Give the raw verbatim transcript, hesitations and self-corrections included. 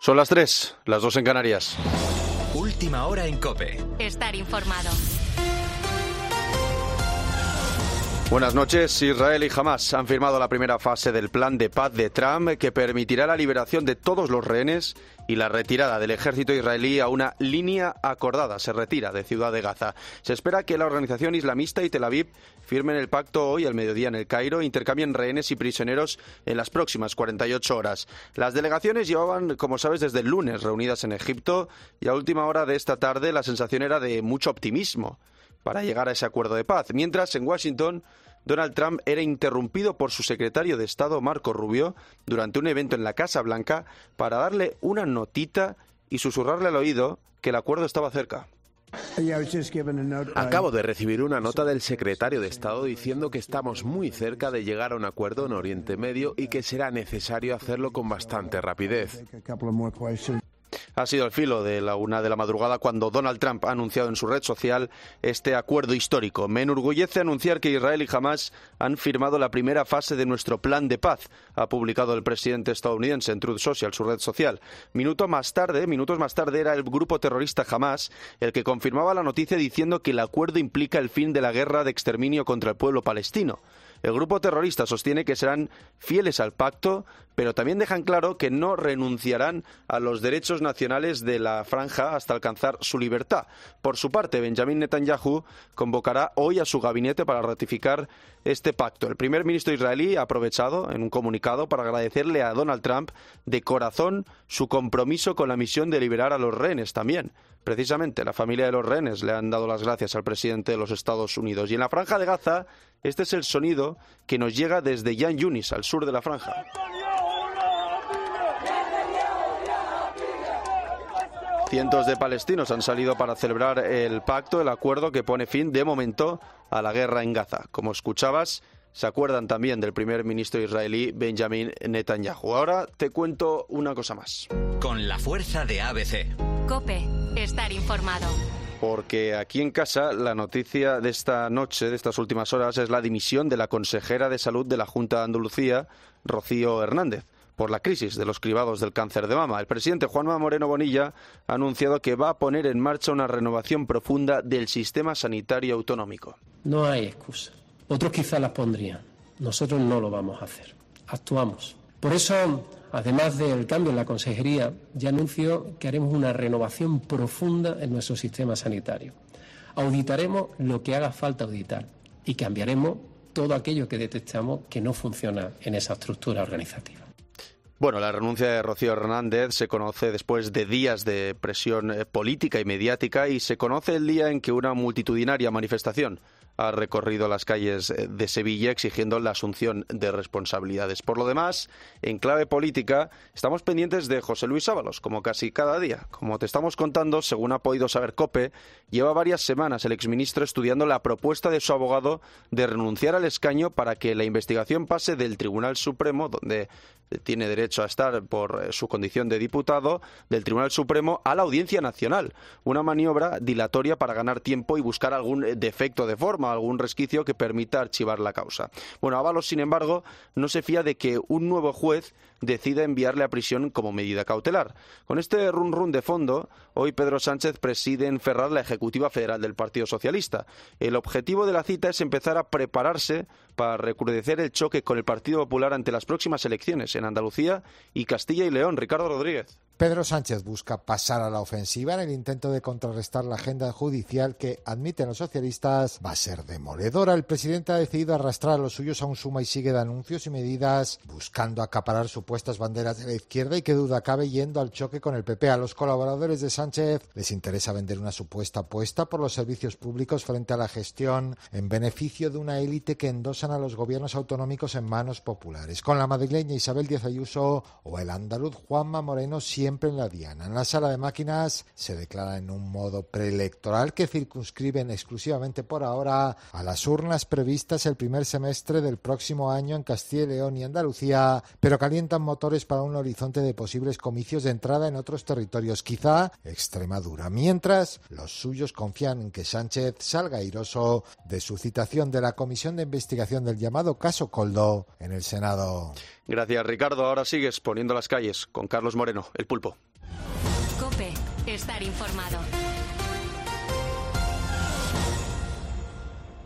Son las tres, las dos en Canarias. Última hora en COPE. Estar informado. Buenas noches. Israel y Hamás han firmado la primera fase del plan de paz de Trump que permitirá la liberación de todos los rehenes y la retirada del ejército israelí a una línea acordada. Se retira de Ciudad de Gaza. Se espera que la organización islamista y Tel Aviv firmen el pacto hoy al mediodía en el Cairo e intercambien rehenes y prisioneros en las próximas cuarenta y ocho horas. Las delegaciones llevaban, como sabes, desde el lunes reunidas en Egipto y a última hora de esta tarde la sensación era de mucho optimismo para llegar a ese acuerdo de paz. Mientras, en Washington, Donald Trump era interrumpido por su secretario de Estado, Marco Rubio, durante un evento en la Casa Blanca para darle una notita y susurrarle al oído que el acuerdo estaba cerca. Acabo de recibir una nota del secretario de Estado diciendo que estamos muy cerca de llegar a un acuerdo en Oriente Medio y que será necesario hacerlo con bastante rapidez. Ha sido el filo de la una de la madrugada cuando Donald Trump ha anunciado en su red social este acuerdo histórico. Me enorgullece anunciar que Israel y Hamás han firmado la primera fase de nuestro plan de paz, ha publicado el presidente estadounidense en Truth Social, su red social. Minuto más tarde, minutos más tarde, era el grupo terrorista Hamás el que confirmaba la noticia diciendo que el acuerdo implica el fin de la guerra de exterminio contra el pueblo palestino. El grupo terrorista sostiene que serán fieles al pacto, pero también dejan claro que no renunciarán a los derechos nacionales de la franja hasta alcanzar su libertad. Por su parte, Benjamin Netanyahu convocará hoy a su gabinete para ratificar este pacto. El primer ministro israelí ha aprovechado en un comunicado para agradecerle a Donald Trump de corazón su compromiso con la misión de liberar a los rehenes también. Precisamente, la familia de los rehenes le han dado las gracias al presidente de los Estados Unidos. Y en la franja de Gaza, este es el sonido que nos llega desde Yan Yunis, al sur de la franja. Cientos de palestinos han salido para celebrar el pacto, el acuerdo que pone fin, de momento, a la guerra en Gaza. Como escuchabas, se acuerdan también del primer ministro israelí Benjamin Netanyahu. Ahora te cuento una cosa más. Con la fuerza de A B C. COPE. Estar informado. Porque aquí en casa la noticia de esta noche, de estas últimas horas, es la dimisión de la consejera de Salud de la Junta de Andalucía, Rocío Hernández, por la crisis de los cribados del cáncer de mama. El presidente Juanma Moreno Bonilla ha anunciado que va a poner en marcha una renovación profunda del sistema sanitario autonómico. No hay excusa. Otros quizás las pondrían. Nosotros no lo vamos a hacer. Actuamos. Por eso, además del cambio en la consejería, ya anuncio que haremos una renovación profunda en nuestro sistema sanitario. Auditaremos lo que haga falta auditar y cambiaremos todo aquello que detectamos que no funciona en esa estructura organizativa. Bueno, la renuncia de Rocío Hernández se conoce después de días de presión política y mediática y se conoce el día en que una multitudinaria manifestación ha recorrido las calles de Sevilla exigiendo la asunción de responsabilidades. Por lo demás, en clave política, estamos pendientes de José Luis Ábalos, como casi cada día. Como te estamos contando, según ha podido saber COPE, lleva varias semanas el exministro estudiando la propuesta de su abogado de renunciar al escaño para que la investigación pase del Tribunal Supremo, donde tiene derecho a estar por su condición de diputado, del Tribunal Supremo a la Audiencia Nacional. Una maniobra dilatoria para ganar tiempo y buscar algún defecto de forma, algún resquicio que permita archivar la causa. Bueno, Ábalos, sin embargo, no se fía de que un nuevo juez decida enviarle a prisión como medida cautelar. Con este run run de fondo, hoy Pedro Sánchez preside en Ferraz la Ejecutiva Federal del Partido Socialista. El objetivo de la cita es empezar a prepararse para recrudecer el choque con el Partido Popular ante las próximas elecciones en Andalucía y Castilla y León. Ricardo Rodríguez. Pedro Sánchez busca pasar a la ofensiva en el intento de contrarrestar la agenda judicial que, admiten los socialistas, va a ser demoledora. El presidente ha decidido arrastrar a los suyos a un suma y sigue de anuncios y medidas buscando acaparar supuestas banderas de la izquierda y que duda cabe yendo al choque con el P P. A los colaboradores de Sánchez les interesa vender una supuesta apuesta por los servicios públicos frente a la gestión en beneficio de una élite que endosan a los gobiernos autonómicos en manos populares. Con la madrileña Isabel Díaz Ayuso o el andaluz Juanma Moreno siempre en la diana. En la sala de máquinas se declara en un modo preelectoral que circunscriben exclusivamente por ahora a las urnas previstas el primer semestre del próximo año en Castilla y León y Andalucía, pero calientan motores para un horizonte de posibles comicios de entrada en otros territorios, quizá Extremadura. Mientras, los suyos confían en que Sánchez salga airoso de su citación de la Comisión de Investigación del llamado caso Coldo en el Senado. Gracias, Ricardo. Ahora sigues poniendo las calles con Carlos Moreno, el Pulpo. COPE. Estar informado.